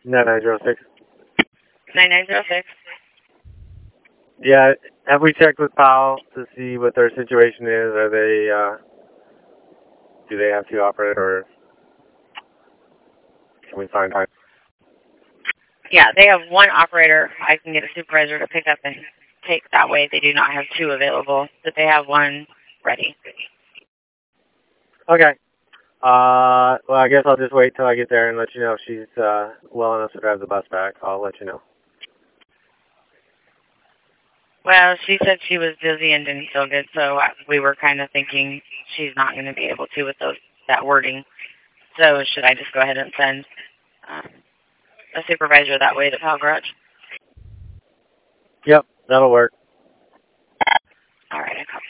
9906. 9906. Yeah, have we checked with Powell to see what their situation is? Are they, do they have two operators, or can we find time? Yeah, they have one operator. I can get a supervisor to pick up and take. That way they do not have two available, but they have one ready. Okay. Well, I guess I'll just wait till I get there and let you know if she's well enough to drive the bus back. I'll let you know. Well, she said she was dizzy and didn't feel good, so we were kind of thinking she's not going to be able to with that wording. So should I just go ahead and send a supervisor that way to Powell Garage? Yep, that'll work. All right, I copy.